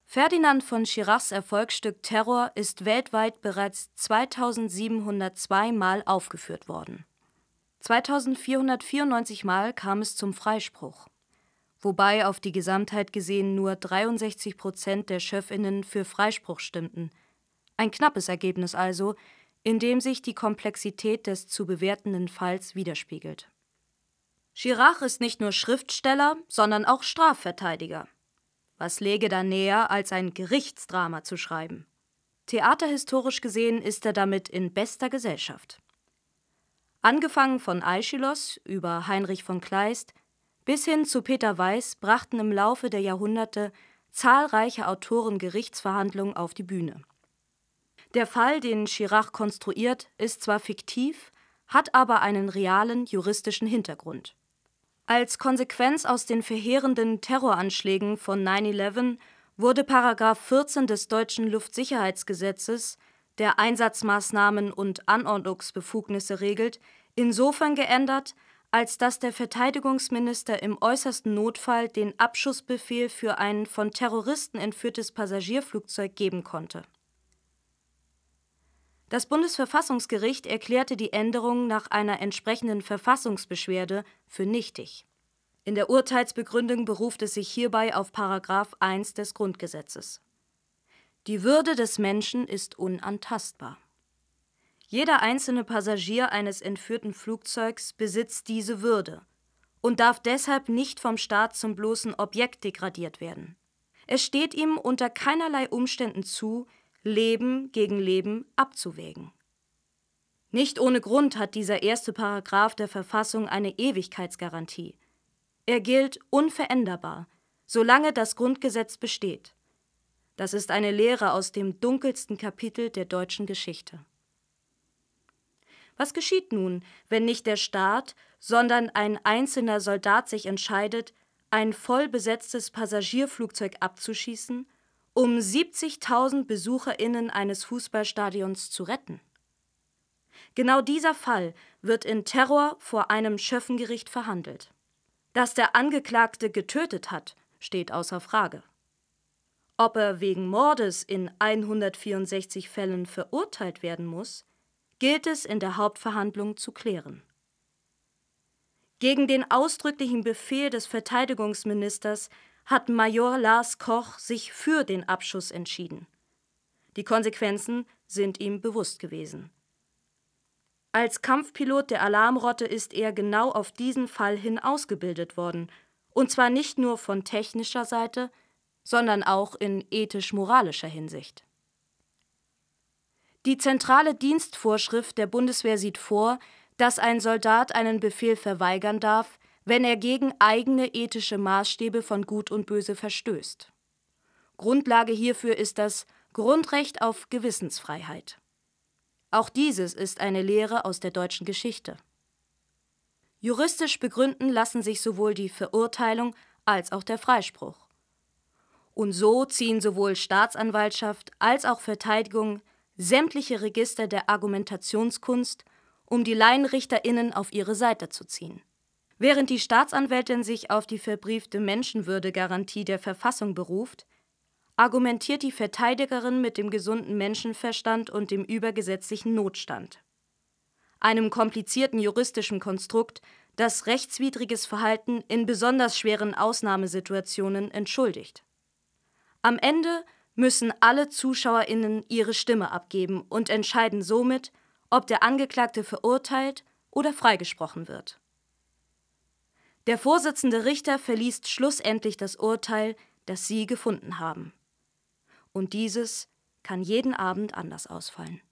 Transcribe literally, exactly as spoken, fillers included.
Ferdinand von Schirachs Erfolgsstück Terror ist weltweit bereits zweitausendsiebenhundertzwei Mal aufgeführt worden. zweitausendvierhundertvierundneunzig Mal kam es zum Freispruch, wobei auf die Gesamtheit gesehen nur dreiundsechzig Prozent der SchöffInnen für Freispruch stimmten. Ein knappes Ergebnis also, in dem sich die Komplexität des zu bewertenden Falls widerspiegelt. Schirach ist nicht nur Schriftsteller, sondern auch Strafverteidiger. Was läge da näher, als ein Gerichtsdrama zu schreiben? Theaterhistorisch gesehen ist er damit in bester Gesellschaft. Angefangen von Aeschylus über Heinrich von Kleist bis hin zu Peter Weiß brachten im Laufe der Jahrhunderte zahlreiche Autoren Gerichtsverhandlungen auf die Bühne. Der Fall, den Schirach konstruiert, ist zwar fiktiv, hat aber einen realen juristischen Hintergrund. Als Konsequenz aus den verheerenden Terroranschlägen von neun elf wurde Paragraph vierzehn des deutschen Luftsicherheitsgesetzes, der Einsatzmaßnahmen und Anordnungsbefugnisse regelt, insofern geändert, als dass der Verteidigungsminister im äußersten Notfall den Abschussbefehl für ein von Terroristen entführtes Passagierflugzeug geben konnte. Das Bundesverfassungsgericht erklärte die Änderung nach einer entsprechenden Verfassungsbeschwerde für nichtig. In der Urteilsbegründung beruft es sich hierbei auf Paragraph eins des Grundgesetzes. Die Würde des Menschen ist unantastbar. Jeder einzelne Passagier eines entführten Flugzeugs besitzt diese Würde und darf deshalb nicht vom Staat zum bloßen Objekt degradiert werden. Es steht ihm unter keinerlei Umständen zu, Leben gegen Leben abzuwägen. Nicht ohne Grund hat dieser erste Paragraph der Verfassung eine Ewigkeitsgarantie. Er gilt unveränderbar, solange das Grundgesetz besteht. Das ist eine Lehre aus dem dunkelsten Kapitel der deutschen Geschichte. Was geschieht nun, wenn nicht der Staat, sondern ein einzelner Soldat sich entscheidet, ein voll besetztes Passagierflugzeug abzuschießen, um siebzigtausend BesucherInnen eines Fußballstadions zu retten? Genau dieser Fall wird in Terror vor einem Schöffengericht verhandelt. Dass der Angeklagte getötet hat, steht außer Frage. Ob er wegen Mordes in hundertvierundsechzig Fällen verurteilt werden muss, gilt es in der Hauptverhandlung zu klären. Gegen den ausdrücklichen Befehl des Verteidigungsministers hat Major Lars Koch sich für den Abschuss entschieden. Die Konsequenzen sind ihm bewusst gewesen. Als Kampfpilot der Alarmrotte ist er genau auf diesen Fall hin ausgebildet worden, und zwar nicht nur von technischer Seite, sondern auch in ethisch-moralischer Hinsicht. Die zentrale Dienstvorschrift der Bundeswehr sieht vor, dass ein Soldat einen Befehl verweigern darf, wenn er gegen eigene ethische Maßstäbe von Gut und Böse verstößt. Grundlage hierfür ist das Grundrecht auf Gewissensfreiheit. Auch dieses ist eine Lehre aus der deutschen Geschichte. Juristisch begründen lassen sich sowohl die Verurteilung als auch der Freispruch. Und so ziehen sowohl Staatsanwaltschaft als auch Verteidigung sämtliche Register der Argumentationskunst, um die LaienrichterInnen auf ihre Seite zu ziehen. Während die Staatsanwältin sich auf die verbriefte Menschenwürdegarantie der Verfassung beruft, argumentiert die Verteidigerin mit dem gesunden Menschenverstand und dem übergesetzlichen Notstand. Einem komplizierten juristischen Konstrukt, das rechtswidriges Verhalten in besonders schweren Ausnahmesituationen entschuldigt. Am Ende müssen alle ZuschauerInnen ihre Stimme abgeben und entscheiden somit, ob der Angeklagte verurteilt oder freigesprochen wird. Der Vorsitzende Richter verliest schlussendlich das Urteil, das Sie gefunden haben. Und dieses kann jeden Abend anders ausfallen.